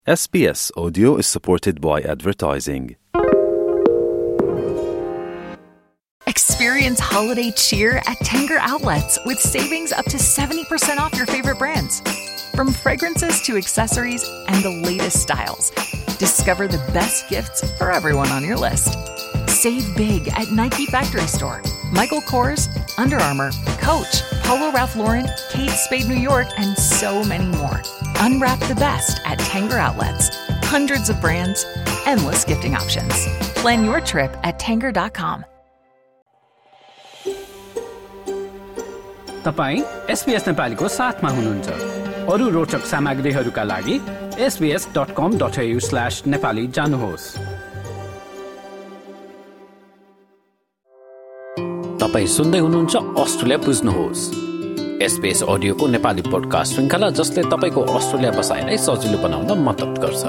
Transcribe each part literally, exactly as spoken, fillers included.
S B S Audio is supported by advertising. Experience holiday cheer at Tanger Outlets with savings up to seventy percent off your favorite brands. From fragrances to accessories and the latest styles, discover the best gifts for everyone on your list. Save big at Nike Factory Store, Michael Kors, Under Armour, Coach, Polo Ralph Lauren, Kate Spade New York, and so many more. Unwrap the best at Tanger Outlets. Hundreds of brands, endless gifting options. Plan your trip at tanger dot com. तपाईँ SBS नेपालीको साथमा हुनुहुन्छ। अरु रोचक सामग्रीहरूका लागि S B S dot com dot A U slash Nepali जानुहोस्। तपाईँ सुन्दै हुनुहुन्छ अस्ट्रेलिया बुझ्नुहोस्। एसबीएस अडियोको नेपाली पोडकास्ट श्रृङ्खला जसले तपाईको अस्ट्रेलिया बसाइलाई सजिलो बनाउन मद्दत गर्छ।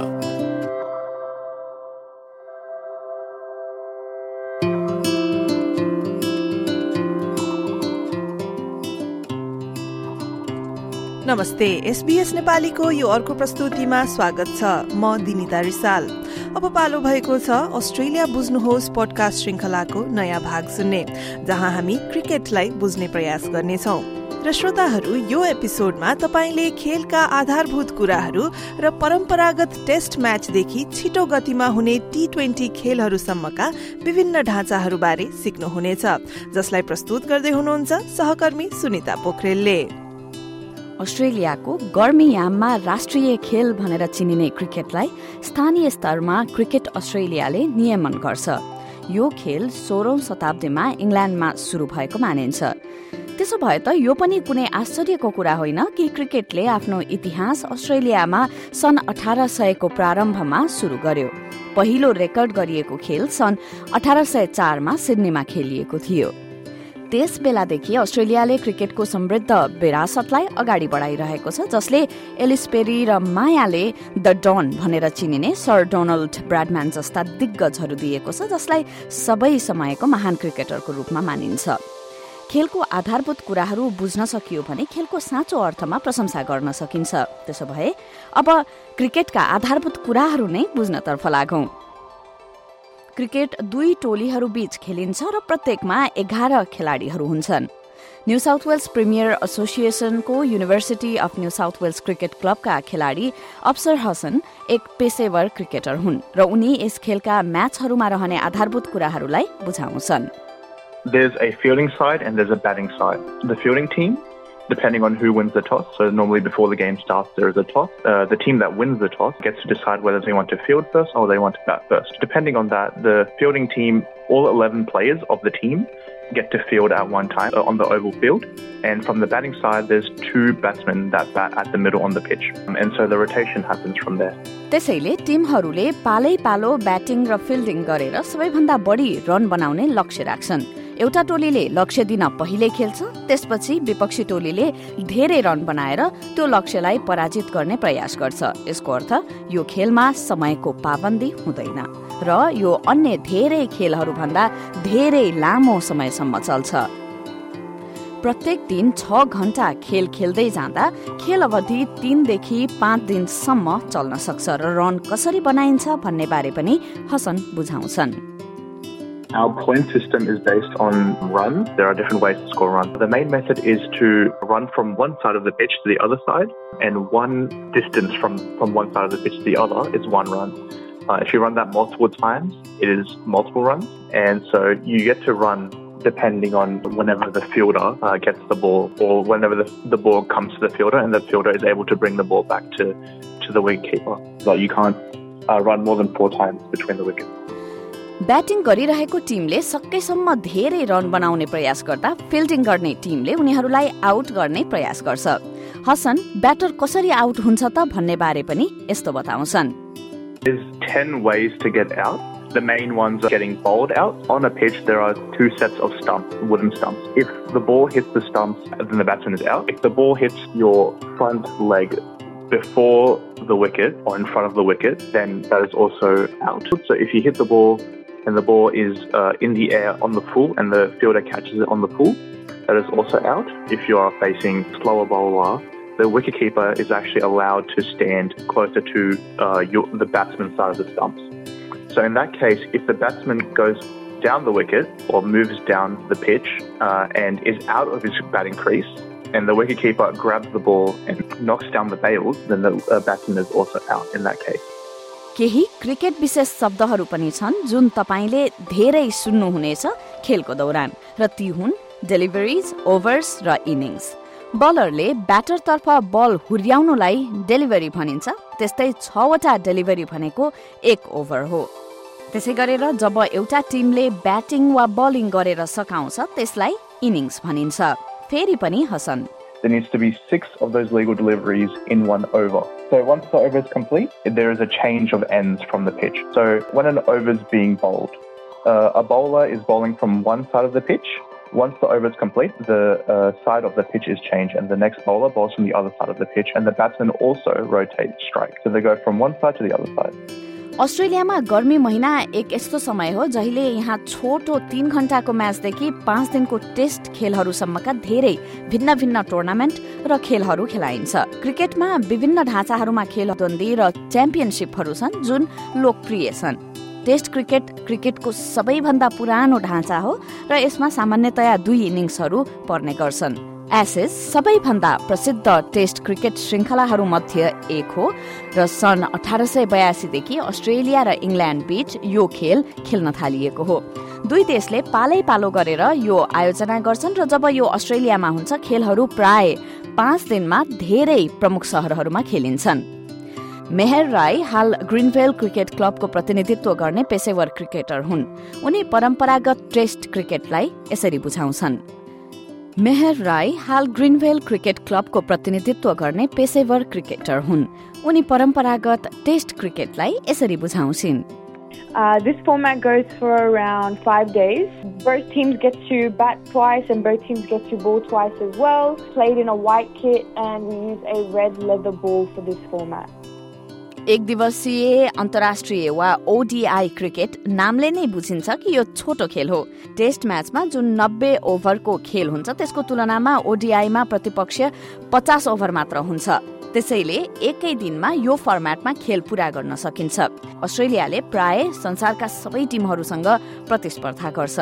नमस्ते, एसबीएस नेपालीको यो अर्को प्रस्तुतिमा स्वागत छ। म दिनिता रिसाल। अब पालो भएको छ अस्ट्रेलिया बुझ्नुहोस् पोडकास्ट श्रृङ्खलाको नयाँ भाग सुन्ने, जहाँ हामी क्रिकेटलाई बुझ्ने प्रयास गर्नेछौं। र श्रोताहरू, यो एपिसोडमा तपाईले खेलका आधारभूत कुराहरू र परम्परागत टेस्ट म्याचदेखि छिटो गतिमा हुने टी ट्वेन्टी खेलहरूसम्मका विभिन्न ढाँचाहरूबारे सिक्नुहुनेछ, जसलाई प्रस्तुत गर्दै हुनुहुन्छ सहकर्मी सुनिता पोखरेलले। अस्ट्रेलियाको गर्मी याममा राष्ट्रिय खेल भनेर चिनिने क्रिकेटलाई स्थानीय स्तरमा क्रिकेट अस्ट्रेलियाले नियमन गर्छ। यो खेल सोह्रौं शताब्दीमा इङ्ल्यान्डमा सुरु भएको मानिन्छ। त्यसो भए त यो पनि कुनै आश्चर्यको कुरा होइन कि क्रिकेटले आफ्नो इतिहास अस्ट्रेलियामा सन् अठार सयको प्रारम्भमा सुरु गर्यो। पहिलो रेकर्ड गरिएको खेल सन् अठार सय चारमा सिडनीमा खेलिएको थियो। त्यस बेलादेखि अस्ट्रेलियाले क्रिकेटको समृद्ध विरासतलाई अगाडि बढाइरहेको छ, जसले एलिस पेरी र मायाले द डन भनेर चिनिने सर डोनाल्ड ब्राडम्यान जस्ता दिग्गजहरू दिएको छ, जसलाई सबै समयको महान क्रिकेटरको रूपमा मानिन्छ। खेलको आधारभूत कुराहरू बुझ्न सकियो भने खेलको साँचो अर्थमा प्रशंसा गर्न सकिन्छ। त्यसो भए अब क्रिकेटका आधारभूत कुराहरू नै बुझ्नतर्फ लागौं। क्रिकेट दुई टोलीहरू बीच खेलिन्छ र प्रत्येकमा एघार खेलाडीहरू हुन्छन्। न्यू साउथ वेल्स प्रिमियर एसोसिएसनको university of New South Wales cricket क्लबका खेलाडी अफसर हसन एक पेशेवर क्रिकेटर हुन् र उनी यस खेलका म्याचहरूमा रहने आधारभूत कुराहरूलाई बुझाउँछन्। There's a fielding side and there's a batting side. The fielding team, depending on who wins the toss, so normally before the game starts there is a toss. Uh, the team that wins the toss gets to decide whether they want to field first or they want to bat first. Depending on that, the fielding team, all eleven players of the team get to field at one time on the oval field. And from the batting side, there's two batsmen that bat at the middle on the pitch. And so the rotation happens from there. त्यसैले टिमहरूले पालै पालो batting र fielding गरेर सबैभन्दा बढी run बनाउने लक्ष्य राख्छन्। एउटा टोलीले लक्ष्य दिन पहिले खेल्छ, त्यसपछि विपक्षी टोलीले धेरै रन बनाएर त्यो लक्ष्यलाई पराजित गर्ने प्रयास गर्छ। यसको अर्थ यो खेलमा समयको पाबन्दी हुँदैन र यो अन्य धेरै खेलहरूभन्दा धेरै लामो समयसम्म चल्छ। प्रत्येक दिन छ घण्टा खेल खेल्दै जाँदा खेल अवधि तीनदेखि पाँच दिनसम्म चल्न सक्छ र रन कसरी बनाइन्छ भन्ने बारे पनि हसन बुझाउँछन्। Our point system is based on runs. There are different ways to score runs. The main method is to run from one side of the pitch to the other side, and one distance from, from one side of the pitch to the other is one run. Uh, if you run that multiple times, it is multiple runs, and so you get to run depending on whenever the fielder uh, gets the ball, or whenever the, the ball comes to the fielder and the fielder is able to bring the ball back to, to the wicketkeeper. So you can't uh, run more than four times between the wickets. Batting गरिरहेको टिमले सकेसम्म धेरै run बनाउने प्रयास गर्दा fielding गर्ने टिमले उनीहरूलाई आउट गर्ने प्रयास गर्छ। हसन ब्याटर कसरी आउट हुन्छ त भन्ने बारे पनि यस्तो बताउँछन्। There's ten ways to get out. The main ones are getting bowled out. On a pitch, there are two sets of stumps, wooden stumps. If the ball hits the stumps, then the batsman is out. If the ball hits your front leg before the wicket or in front of the wicket, then that is also out. So if you hit the ball and the ball is uh, in the air on the full and the fielder catches it on the full, that is also out. If you are facing slower bowler, the wicketkeeper is actually allowed to stand closer to uh, your, the batsman's side of the stumps. So in that case, if the batsman goes down the wicket or moves down the pitch uh, and is out of his batting crease, and the wicketkeeper grabs the ball and knocks down the bails, then the uh, batsman is also out in that case. केही cricket विशेष शब्दहरू पनि छन् जुन तपाईले धेरै सुन्नुहुनेछ खेलको दौरान र ती हुन् डेलिभरीज, ओभर्स र इनिङ्स। बलरले ब्याटरतर्फ बल हुर्याउनुलाई डेलिभरी भनिन्छ, त्यस्तै छवटा डेलिभरी भनेको एक ओभर हो। त्यसै गरेर जब एउटा टिमले ब्याटिङ वा बलिङ गरेर सकाउँछ त्यसलाई इनिङ्स भनिन्छ। फेरि पनि Hassan There needs to be six of those legal deliveries in one over. So once the over is complete, there is a change of ends from the pitch. So when an over is being bowled, uh, a bowler is bowling from one side of the pitch. Once the over is complete, the uh, side of the pitch is changed and the next bowler bowls from the other side of the pitch, and the batsman also rotates strike. So they go from one side to the other side. अस्ट्रेलियामा गर्मी महिना एक यस्तो समय हो जहिले यहाँ छोटो तीन घण्टाको म्याचदेखि पाँच दिनको टेस्ट खेलहरूसम्मका धेरै भिन्न भिन्न टुर्नामेन्ट र खेलहरू खेलाइन्छ। क्रिकेटमा विभिन्न ढाँचाहरूमा खेलद्वन्दी र च्याम्पियनसिपहरू छन् जुन लोकप्रिय छन्। टेस्ट क्रिकेट क्रिकेटको सबैभन्दा पुरानो ढाँचा हो र यसमा सामान्यतया दुई इनिङ्सहरू पर्ने गर्छन्। एसेस सबैभन्दा प्रसिद्ध टेस्ट क्रिकेट श्रृङ्खलाहरूमध्ये एक हो र सन् अठार सय बयासीदेखि अस्ट्रेलिया र इङ्ल्यान्ड बीच यो खेल खेल्न थालिएको हो। दुई देशले पालै पालो गरेर यो आयोजना गर्छन् र जब यो अस्ट्रेलियामा हुन्छ खेलहरू प्राय पाँच दिनमा धेरै प्रमुख शहरहरूमा खेलिन्छन्। मेहर राई हाल ग्रिनभेल क्रिकेट क्लबको प्रतिनिधित्व गर्ने पेशेवर क्रिकेटर हुन्। उनी परम्परागत टेस्ट क्रिकेटलाई यसरी बुझाउँछन्। मेहर राई हाल ग्रिनभेल क्रिकेट क्लबको प्रतिनिधित्व गर्ने पेशेवर क्रिकेटर हुन्। उनी परम्परागत टेस्ट क्रिकेटलाई यसरी बुझाउँछिन्। Uh, this format goes for around five days. Both teams get to bat twice and both teams get to bowl twice as well. Played in a white kit and we use a red leather ball for this format. एक दिवसीय अन्तर्राष्ट्रिय वा ODI cricket नामले नै बुझिन्छ कि यो छोटो खेल हो। टेस्ट म्याचमा जुन नब्बे ओभरको खेल हुन्छ त्यसको तुलनामा ओडीआईमा प्रतिपक्ष पचास ओभर मात्र हुन्छ। त्यसैले एकै दिनमा यो फर्मेटमा खेल पूरा गर्न सकिन्छ। अस्ट्रेलियाले प्राय संसारका सबै टिमहरूसँग प्रतिस्पर्धा गर्छ।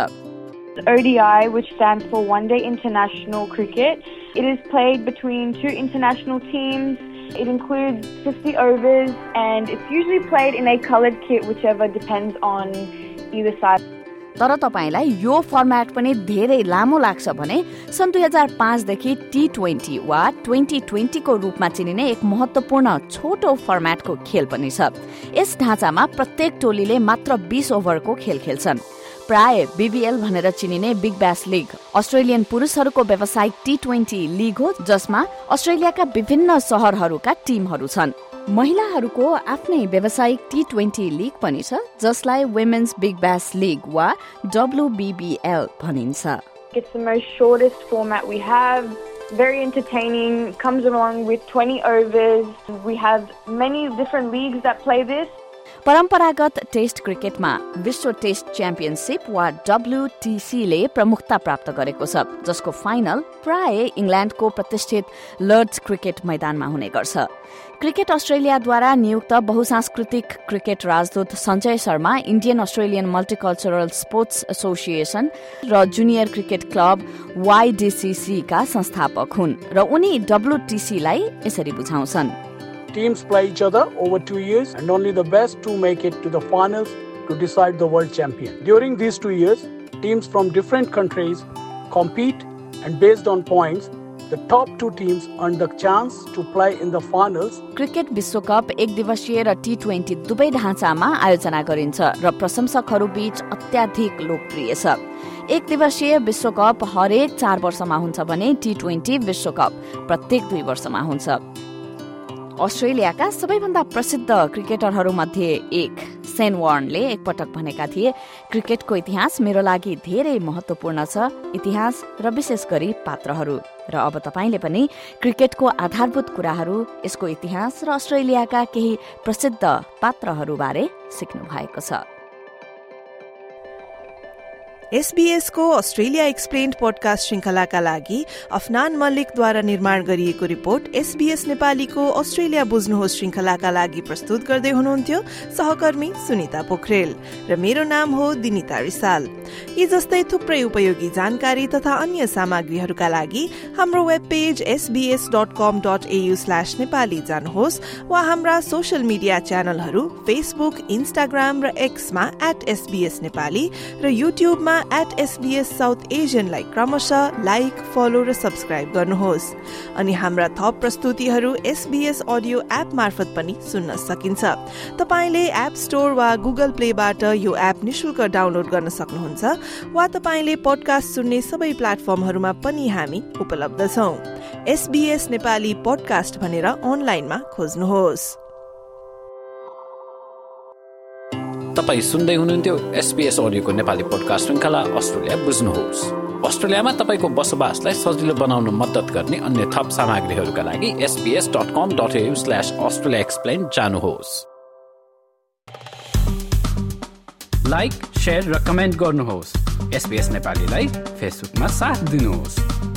O D I, which stands for One Day International Cricket, it is played between two international teams. It includes fifty overs and it's usually played in a coloured kit, whichever depends on either side. तर तपाईलाई यो format पनि धेरै लामो लाग्छ भने सन् दुई हजार पाँचदेखि टी ट्वेन्टी वा ट्वेन्टी ट्वेन्टी को रूपमा चिनिने एक महत्वपूर्ण छोटो फर्मेटको खेल पनि छ। यस ढाँचामा प्रत्येक टोलीले मात्र बीस ओभरको खेल खेल्छन्। प्राय बीबीएल भनेर चिनिने बिग ब्यास लिग अस्ट्रेलियन पुरुषहरूको व्यावसायिक टी ट्वेन्टी लिग हो जसमा अस्ट्रेलियाका विभिन्न शहरहरूका टिमहरू छन्। महिलाहरूको आफ्नै व्यावसायिक टी ट्वेन्टी लिग पनि छ जसलाई वुमेन्स बिग ब्यास लिग वा डब्ल्यूबीबीएल भनिन्छ। It's the most shortest format we have. Very entertaining, comes along with twenty overs. We have many different leagues that play this. परम्परागत टेस्ट क्रिकेटमा विश्व test championship वा WTC ले प्रमुखता प्राप्त गरेको छ जसको फाइनल प्राय इङ्ल्यान्डको प्रतिष्ठित लर्ड्स क्रिकेट मैदानमा हुने गर्छ। क्रिकेट अस्ट्रेलियाद्वारा नियुक्त बहुसांस्कृतिक क्रिकेट राजदूत Sanjay Sharma Indian Australian multicultural sports association र जुनियर क्रिकेट क्लब वाईडीसीसी का संस्थापक हुन् र उनी डब्ल्यूटीसी लाई यसरी बुझाउँछन्। Teams play each other over two years and only the best two make it to the finals to decide the world champion. During these two years, teams from different countries compete and based on points, the top two teams earn the chance to play in the finals. Cricket विश्वकप एक दिवसीय र T twenty दुवै ढाँचामा आयोजना गरिन्छ र प्रशंसकहरू बीच अत्याधिक लोकप्रिय छ। एक दिवसीय विश्वकप हरेक चार वर्षमा हुन्छ भने टी ट्वेन्टी विश्वकप प्रत्येक दुई वर्षमा हुन्छ। अस्ट्रेलियाका सबैभन्दा प्रसिद्ध क्रिकेटरहरूमध्ये एक सेन वार्नले एकपटक भनेका थिए, क्रिकेटको इतिहास मेरो लागि धेरै महत्वपूर्ण छ, इतिहास र विशेष गरी पात्रहरू। र अब तपाईले पनि क्रिकेटको आधारभूत कुराहरू, यसको इतिहास र अस्ट्रेलियाका केही प्रसिद्ध पात्रहरू बारे सिक्नु भएको छ। एसबीएस को अस्ट्रेलिया एक्सप्लेन्ड पोडकास्ट श्रृंखलाका लागि अफनान मल्लिकद्वारा निर्माण गरिएको रिपोर्ट एसबीएस नेपालीको अस्ट्रेलिया बुझ्नुहोस् श्रृंखलाका लागि प्रस्तुत गर्दै हुनुहुन्थ्यो सहकर्मी सुनिता पोखरेल र मेरो नाम हो दिनिता रिसाल। यी जस्तै थुप्रै उपयोगी जानकारी तथा अन्य सामग्रीहरूका लागि हाम्रो web page SBS dot com dot AU slash Nepali जानुहोस् वा हाम्रा सोशल मिडिया च्यानलहरू फेसबुक, इन्स्टाग्राम र एक्समा एट एसबीएस नेपाली र युट्युबमा एट एसबीएस साउथ एशियनलाई क्रमशः लाइक, फलो र सब्स्क्राइब गर्नुहोस्। अनि हाम्रा थप प्रस्तुतिहरू एसबीएस अडियो एप मार्फत पनि सुन्न सकिन्छ। तपाईले एप स्टोर वा गुगल प्लेबाट यो एप निशुल्क डाउनलोड गर्न सक्नुहुन्छ वा तपाईले पोडकास्ट सुन्ने सबै प्लेटफर्महरूमा पनि हामी उपलब्ध छौं। एसबीएस नेपाली पोडकास्ट भनेर अनलाइनमा खोज्नुहोस्। तपाई सुन्दै हुनुहुन्थ्यो एसबीएस अडियोको नेपाली पोडकास्ट श्रृंखला अस्ट्रेलिया बुझ्नुहोस्। अस्ट्रेलियामा तपाईको बसोबासलाई सजिलो बनाउन मद्दत गर्ने अन्य थप सामग्रीहरूका लागि SBS dot com dot AU slash Australia explain जानुहोस्। लाइक, शेयर र कमेन्ट गर्नुहोस्। एसबीएस नेपालीलाई फेसबुकमा साथ दिनुहोस्।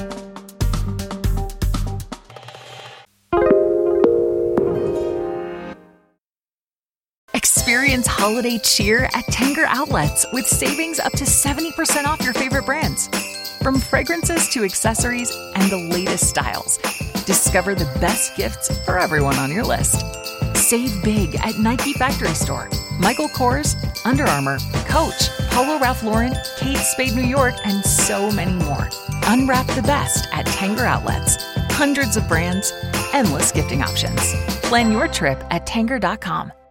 Experience holiday cheer at Tanger Outlets with savings up to seventy percent off your favorite brands. From fragrances to accessories and the latest styles, discover the best gifts for everyone on your list. Save big at Nike Factory Store, Michael Kors, Under Armour, Coach, Polo Ralph Lauren, Kate Spade New York, and so many more. Unwrap the best at Tanger Outlets. Hundreds of brands, endless gifting options. Plan your trip at tanger dot com.